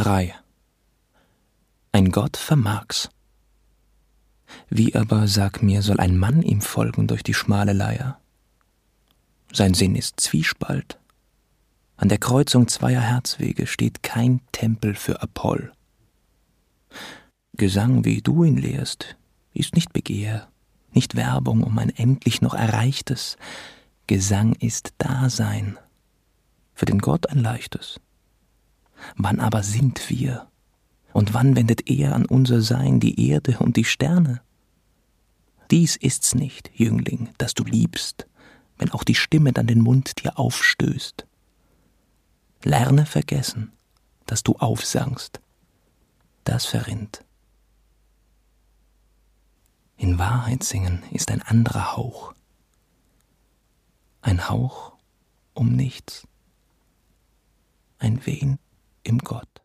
3. Ein Gott vermag's. Wie aber, sag mir, soll ein Mann ihm folgen durch die schmale Leier? Sein Sinn ist Zwiespalt. An der Kreuzung zweier Herzwege steht kein Tempel für Apoll. Gesang, wie du ihn lehrst, ist nicht Begehr, nicht Werbung um ein endlich noch Erreichtes. Gesang ist Dasein, für den Gott ein leichtes. Wann aber sind wir? Und wann wendet er an unser Sein die Erde und die Sterne? Dies ist's nicht, Jüngling, das du liebst, wenn auch die Stimme dann den Mund dir aufstößt. Lerne vergessen, dass du aufsangst, das verrinnt. In Wahrheit singen ist ein anderer Hauch, ein Hauch um nichts, ein Wehen im Gott.